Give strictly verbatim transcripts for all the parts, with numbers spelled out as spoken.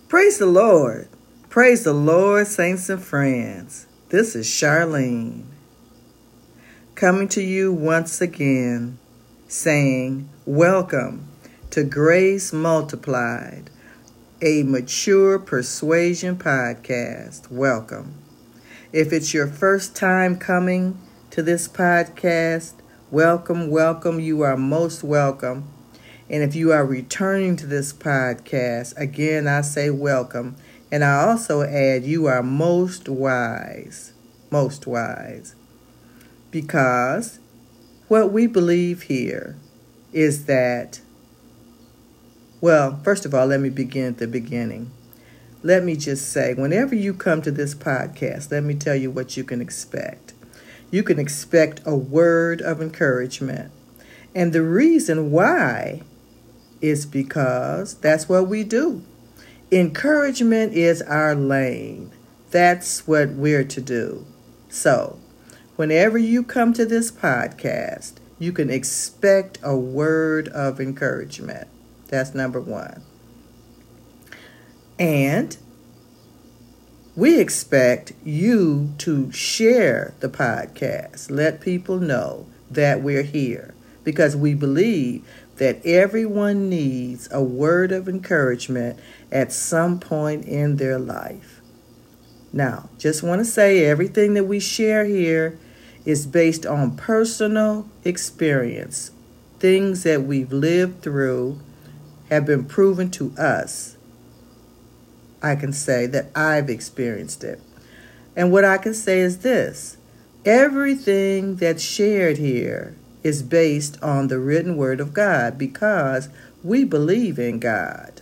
Praise the Lord. Praise the Lord, saints and friends. This is Charlene coming to you once again saying, welcome to Grace Multiplied, a mature persuasion podcast. Welcome. If it's your first time coming to this podcast, welcome, welcome. You are most welcome. And if you are returning to this podcast, again, I say welcome. And I also add, you are most wise, most wise. Because what we believe here is that, well, first of all, let me begin at the beginning. Let me just say, whenever you come to this podcast, let me tell you what you can expect. You can expect a word of encouragement. And the reason why is because that's what we do. Encouragement is our lane. That's what we're to do. So, whenever you come to this podcast, you can expect a word of encouragement. That's number one. And we expect you to share the podcast. Let people know that we're here because we believe that everyone needs a word of encouragement at some point in their life. Now, just want to say everything that we share here is based on personal experience. Things that we've lived through have been proven to us. I can say that I've experienced it. And what I can say is this: everything that's shared here is based on the written word of God because we believe in God.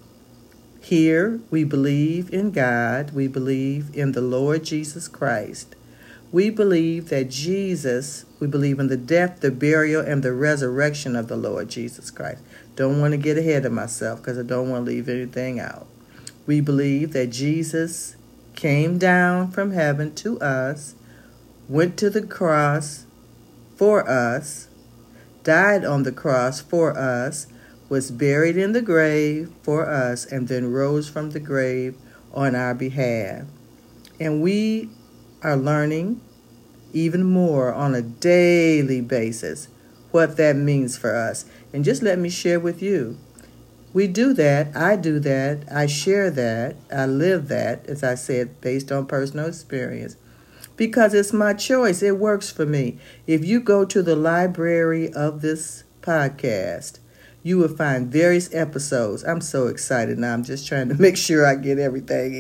Here, we believe in God. We believe in the Lord Jesus Christ. We believe that Jesus, we believe in the death, the burial, and the resurrection of the Lord Jesus Christ. Don't want to get ahead of myself because I don't want to leave anything out. We believe that Jesus came down from heaven to us, went to the cross for us, died on the cross for us, was buried in the grave for us, and then rose from the grave on our behalf. And we are learning even more on a daily basis what that means for us. And just let me share with you. We do that. I do that. I share that. I live that, as I said, based on personal experience. Because it's my choice. It works for me. If you go to the library of this podcast, you will find various episodes. I'm so excited now. I'm just trying to make sure I get everything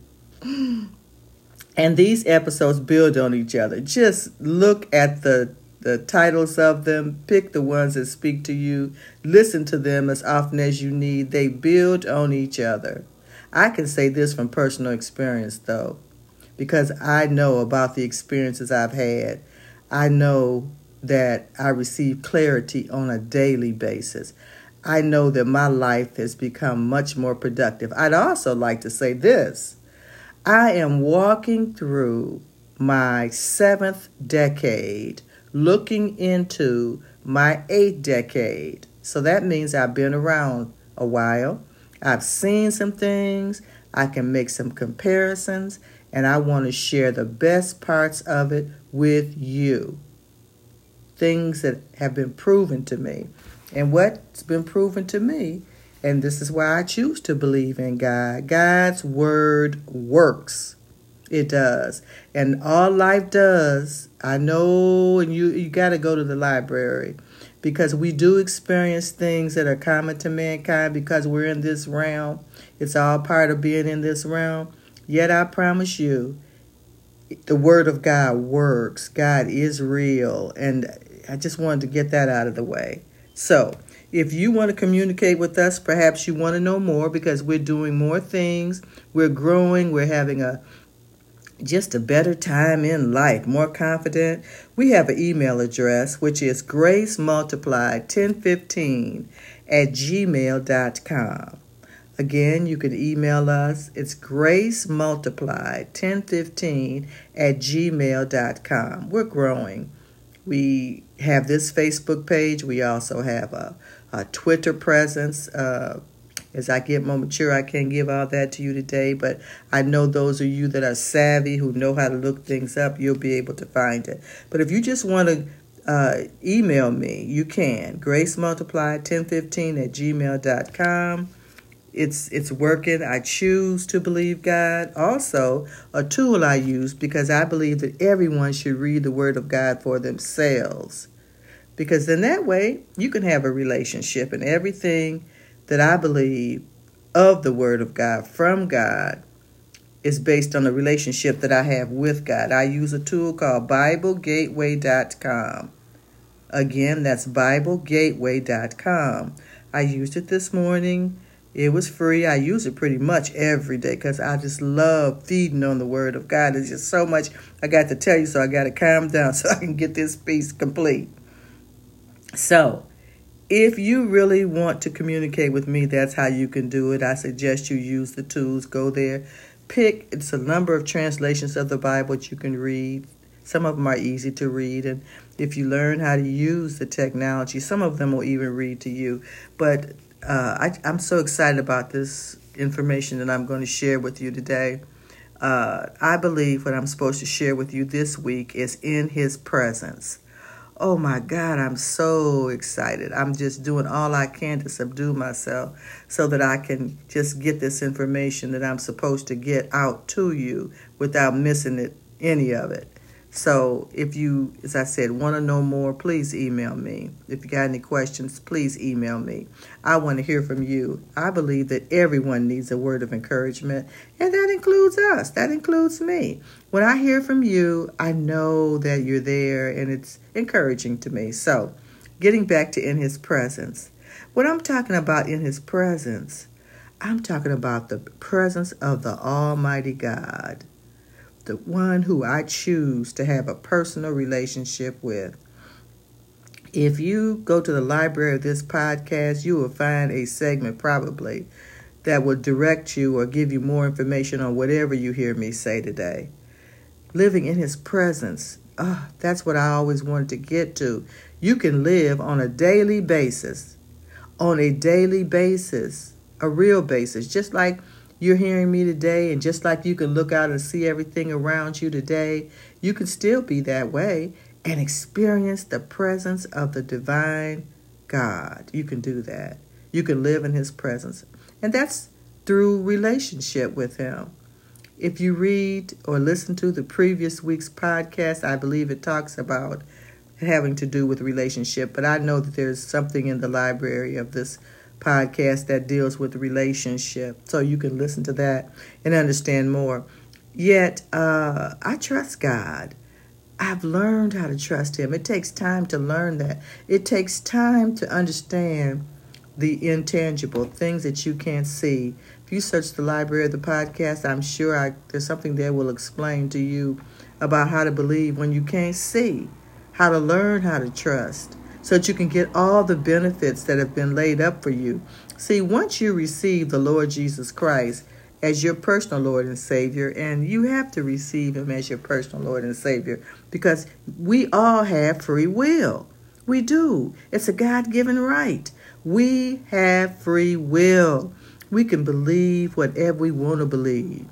in. And these episodes build on each other. Just look at the, the titles of them. Pick the ones that speak to you. Listen to them as often as you need. They build on each other. I can say this from personal experience, though, because I know about the experiences I've had. I know that I receive clarity on a daily basis. I know that my life has become much more productive. I'd also like to say this. I am walking through my seventh decade, looking into my eighth decade. So that means I've been around a while. I've seen some things. I can make some comparisons. And I want to share the best parts of it with you. Things that have been proven to me. And what's been proven to me, and this is why I choose to believe in God, God's word works. It does. And all life does, I know, and you, you got to go to the library, because we do experience things that are common to mankind because we're in this realm. It's all part of being in this realm. Yet I promise you, the word of God works. God is real. And I just wanted to get that out of the way. So if you want to communicate with us, perhaps you want to know more because we're doing more things. We're growing. We're having a just a better time in life, more confident. We have an email address, which is grace multiplied ten fifteen at gmail dot com. Again, you can email us. It's grace multiplied ten fifteen at gmail dot com. We're growing. We have this Facebook page. We also have a, a Twitter presence. Uh, As I get more mature, I can't give all that to you today, but I know those of you that are savvy, who know how to look things up, you'll be able to find it. But if you just want to uh, email me, you can. Grace Multiplied ten fifteen at gmail dot com. It's it's working. I choose to believe God. Also, a tool I use because I believe that everyone should read the Word of God for themselves. Because in that way, you can have a relationship, and everything that I believe of the Word of God, from God, is based on the relationship that I have with God. I use a tool called Bible Gateway dot com. Again, that's Bible Gateway dot com. I used it this morning. It was free. I use it pretty much every day because I just love feeding on the Word of God. There's just so much I got to tell you, so I got to calm down so I can get this piece complete. So, if you really want to communicate with me, that's how you can do it. I suggest you use the tools. Go there. Pick, it's a number of translations of the Bible that you can read. Some of them are easy to read. And if you learn how to use the technology, some of them will even read to you. But uh, I, I'm so excited about this information that I'm going to share with you today. Uh, I believe what I'm supposed to share with you this week is in His presence. Oh my God, I'm so excited. I'm just doing all I can to subdue myself so that I can just get this information that I'm supposed to get out to you without missing it, any of it. So if you, as I said, want to know more, please email me. If you got any questions, please email me. I want to hear from you. I believe that everyone needs a word of encouragement, and that includes us. That includes me. When I hear from you, I know that you're there, and it's encouraging to me. So getting back to in His presence. What I'm talking about in His presence, I'm talking about the presence of the Almighty God, the one who I choose to have a personal relationship with. If you go to the library of this podcast, you will find a segment probably that will direct you or give you more information on whatever you hear me say today. Living in His presence, oh, that's what I always wanted to get to. You can live on a daily basis, on a daily basis, a real basis, just like you're hearing me today, and just like you can look out and see everything around you today, you can still be that way and experience the presence of the divine God. You can do that. You can live in His presence. And that's through relationship with Him. If you read or listen to the previous week's podcast, I believe it talks about having to do with relationship. But I know that there's something in the library of this podcast that deals with relationship, so you can listen to that and understand more. Yet uh, I trust God. I've learned how to trust Him. It takes time to learn that. It takes time to understand the intangible things that you can't see. If you search the library of the podcast, I'm sure I, there's something there will explain to you about how to believe when you can't see, how to learn how to trust, so that you can get all the benefits that have been laid up for you. See, once you receive the Lord Jesus Christ as your personal Lord and Savior, and you have to receive Him as your personal Lord and Savior, because we all have free will. We do. It's a God-given right. We have free will. We can believe whatever we want to believe.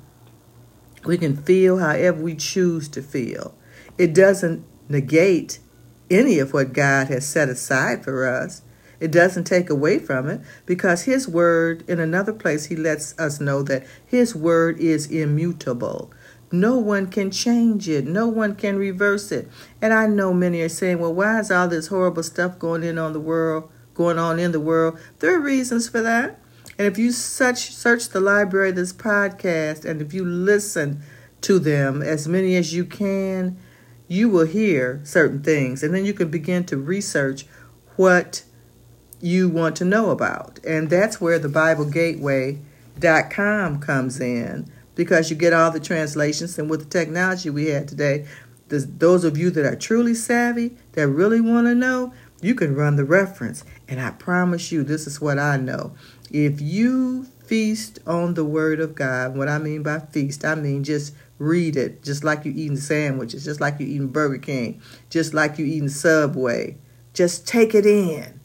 We can feel however we choose to feel. It doesn't negate any of what God has set aside for us. It doesn't take away from it, because His word, in another place, He lets us know that His word is immutable. No one can change it. No one can reverse it. And I know many are saying, well, why is all this horrible stuff going in on the world, going on in the world? There are reasons for that. And if you search, search the library of this podcast, and if you listen to them, as many as you can, you will hear certain things, and then you can begin to research what you want to know about. And that's where the Bible Gateway dot com comes in, because you get all the translations. And with the technology we had today, those of you that are truly savvy, that really want to know, you can run the reference. And I promise you, this is what I know. If you feast on the Word of God, what I mean by feast, I mean just read it, just like you eating sandwiches, just like you eating Burger King, just like you eating Subway. Just take it in.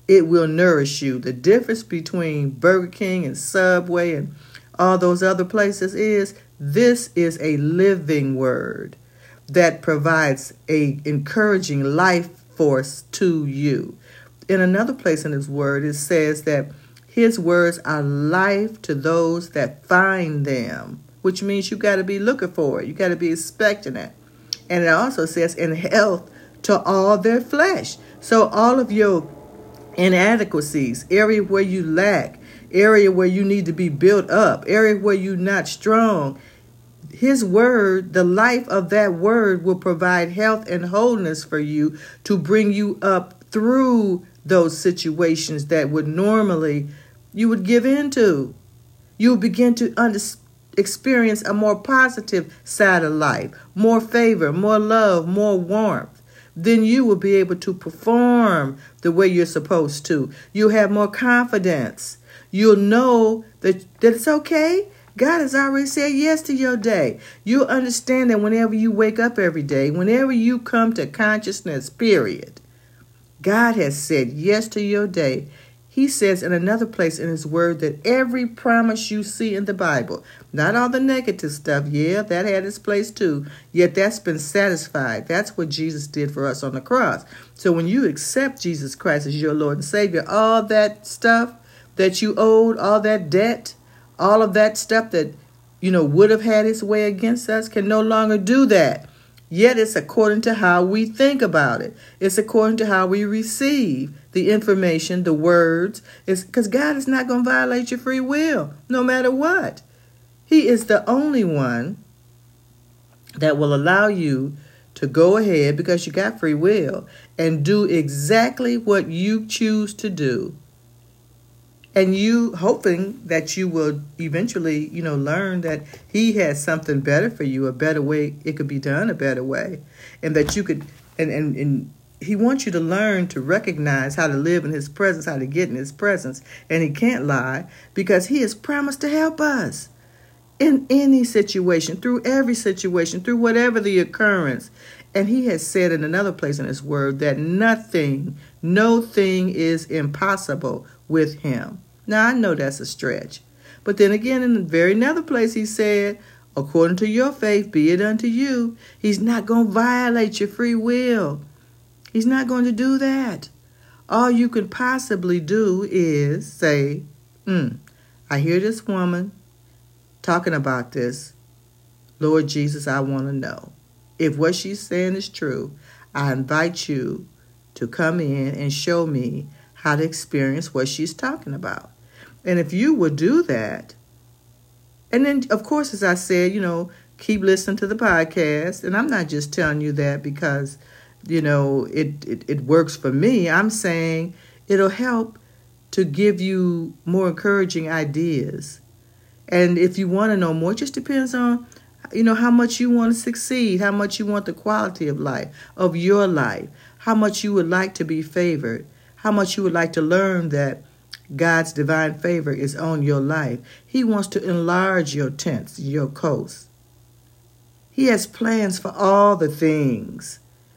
it will nourish you. The difference between Burger King and Subway and all those other places is this is a living word that provides a encouraging life force to you. In another place in his word, it says that his words are life to those that find them, which means you got to be looking for it. You got to be expecting it. And it also says in health to all their flesh. So all of your inadequacies, area where you lack, area where you need to be built up, area where you're not strong, his word, the life of that word will provide health and wholeness for you to bring you up through those situations that would normally you would give into. You will begin to under, experience a more positive side of life, more favor, more love, more warmth. Then you will be able to perform the way you're supposed to. You'll have more confidence. You'll know that, that it's okay. God has already said yes to your day. You'll understand that whenever you wake up every day, whenever you come to consciousness, period, God has said yes to your day. He says in another place in his word that every promise you see in the Bible, not all the negative stuff, yeah, that had its place too, yet that's been satisfied. That's what Jesus did for us on the cross. So when you accept Jesus Christ as your Lord and Savior, all that stuff that you owed, all that debt, all of that stuff that, you know, would have had its way against us can no longer do that. Yet it's according to how we think about it. It's according to how we receive the information, the words. It's because God is not going to violate your free will, no matter what. He is the only one that will allow you to go ahead, because you got free will, and do exactly what you choose to do. And you hoping that you will eventually, you know, learn that he has something better for you, a better way it could be done, a better way. And that you could, and, and, and he wants you to learn to recognize how to live in his presence, how to get in his presence. And he can't lie, because he has promised to help us in any situation, through every situation, through whatever the occurrence. And he has said in another place in his word that nothing, no thing is impossible with him. Now, I know that's a stretch. But then again, in the very another place, he said, according to your faith, be it unto you. He's not going to violate your free will. He's not going to do that. All you can possibly do is say, mm, I hear this woman talking about this. Lord Jesus, I want to know. If what she's saying is true, I invite you to come in and show me how to experience what she's talking about. And if you would do that, and then, of course, as I said, you know, keep listening to the podcast. And I'm not just telling you that because, you know, it, it, it works for me. I'm saying it'll help to give you more encouraging ideas. And if you want to know more, it just depends on, you know, how much you want to succeed, how much you want the quality of life, of your life, how much you would like to be favored, how much you would like to learn that God's divine favor is on your life. He wants to enlarge your tents, your coast. He has plans for all the things.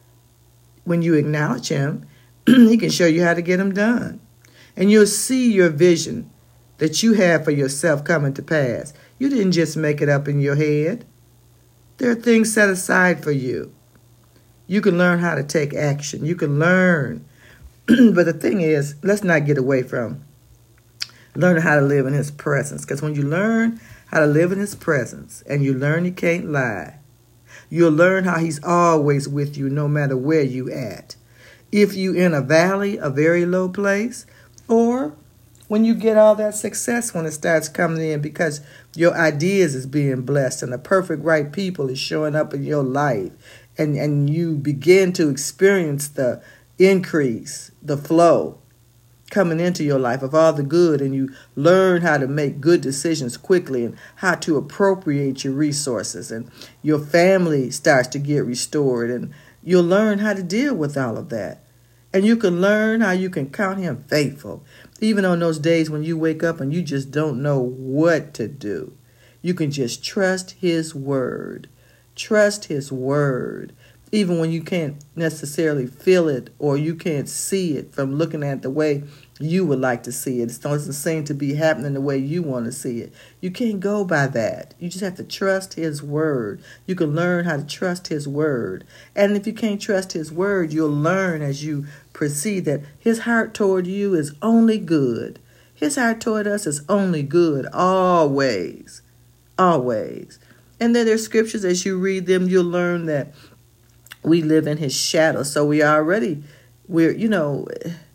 When you acknowledge him, he can show you how to get them done. And you'll see your vision that you have for yourself coming to pass. You didn't just make it up in your head. There are things set aside for you. You can learn how to take action. You can learn. But the thing is, let's not get away from learning how to live in his presence. Because when you learn how to live in his presence and you learn he can't lie, you'll learn how he's always with you no matter where you at. If you in a valley, a very low place, or when you get all that success when it starts coming in because your ideas is being blessed and the perfect right people is showing up in your life, and, and you begin to experience the increase, the flow coming into your life of all the good, and you learn how to make good decisions quickly and how to appropriate your resources, and your family starts to get restored, and you'll learn how to deal with all of that. And you can learn how you can count him faithful. Even on those days when you wake up and you just don't know what to do, you can just trust his word. Trust his word. even when you can't necessarily feel it or you can't see it from looking at the way you would like to see it. It doesn't seem to be happening the way you want to see it. You can't go by that. You just have to trust his word. You can learn how to trust his word. And if you can't trust his word, you'll learn as you proceed that his heart toward you is only good. His heart toward us is only good, always, always. And then there's scriptures, as you read them, you'll learn that we live in his shadow. So we already, we're, you know,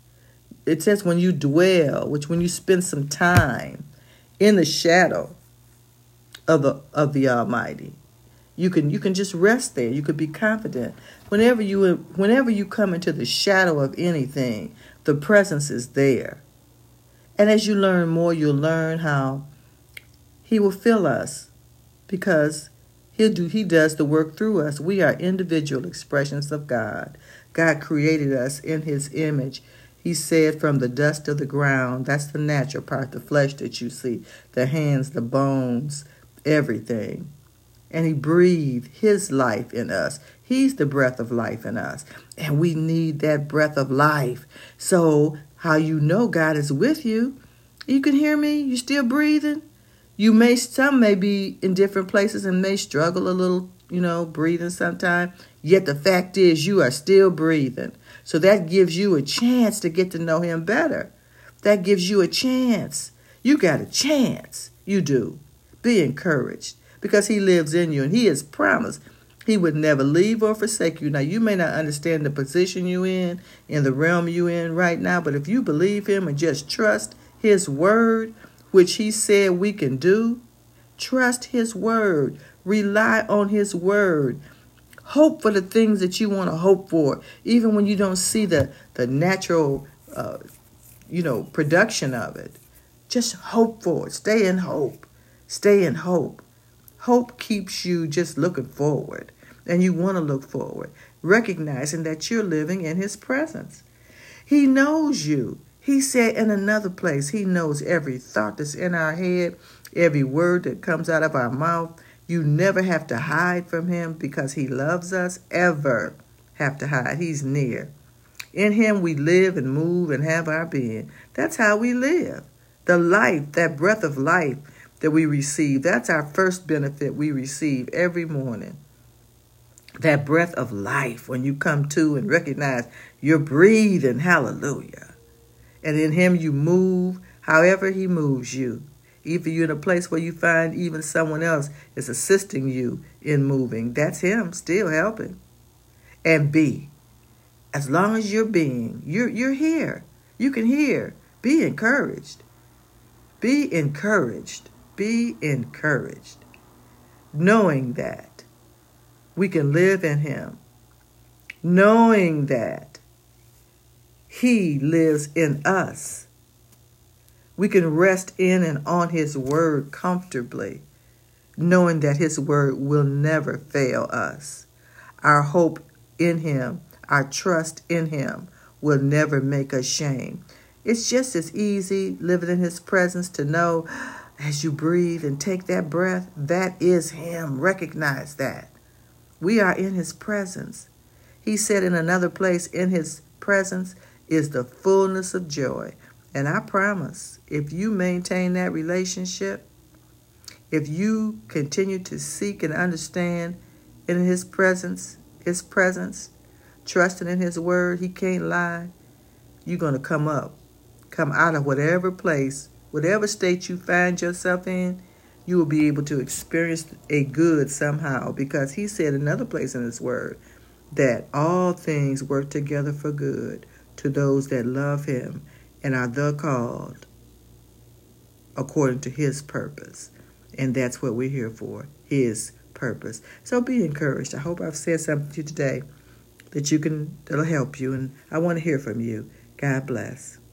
it says when you dwell, which when you spend some time in the shadow of the of the Almighty, you can you can just rest there. You could be confident. Whenever you whenever you come into the shadow of anything, the presence is there. And as you learn more, you'll learn how he will fill us, because he'll do he does the work through us. We are individual expressions of God. God created us in his image. He said from the dust of the ground, that's the natural part, the flesh that you see, the hands, the bones, everything. And he breathed his life in us. He's the breath of life in us. And we need that breath of life. So how you know God is with you, you can hear me, you still breathing. You may, some may be in different places and may struggle a little, you know, breathing sometime. Yet the fact is you are still breathing. So that gives you a chance to get to know him better. That gives you a chance. You got a chance. You do. Be encouraged, because he lives in you and he has promised he would never leave or forsake you. Now, you may not understand the position you in, in the realm you in right now, but if you believe him and just trust his word, which he said we can do, trust his word, rely on his word. Hope for the things that you want to hope for, even when you don't see the, the natural, uh, you know, production of it. Just hope for it. Stay in hope. Stay in hope. Hope keeps you just looking forward, and you want to look forward, recognizing that you're living in his presence. He knows you. He said in another place, he knows every thought that's in our head, every word that comes out of our mouth. You never have to hide from him, because he loves us. Ever have to hide. He's near. In him we live and move and have our being. That's how we live. The life, that breath of life that we receive, that's our first benefit we receive every morning. That breath of life, when you come to and recognize you're breathing, hallelujah. And in him you move however he moves you. Either you're in a place where you find even someone else is assisting you in moving. That's him still helping. And be. As long as you're being, you're, you're here. You can hear. Be encouraged. Be encouraged. Be encouraged. Knowing that we can live in him. Knowing that he lives in us. We can rest in and on his word comfortably, knowing that his word will never fail us. Our hope in him, our trust in him will never make us shame. It's just as easy living in his presence to know as you breathe and take that breath, that is him. Recognize that. We are in his presence. He said in another place, in his presence is the fullness of joy. And I promise, if you maintain that relationship, if you continue to seek and understand in his presence, his presence, trusting in his word, he can't lie, you're going to come up, come out of whatever place, whatever state you find yourself in, you will be able to experience a good somehow, because he said another place in his word that all things work together for good to those that love him and are the called according to his purpose. And that's what we're here for, his purpose. So be encouraged. I hope I've said something to you today that you can, that'll help you. And I want to hear from you. God bless.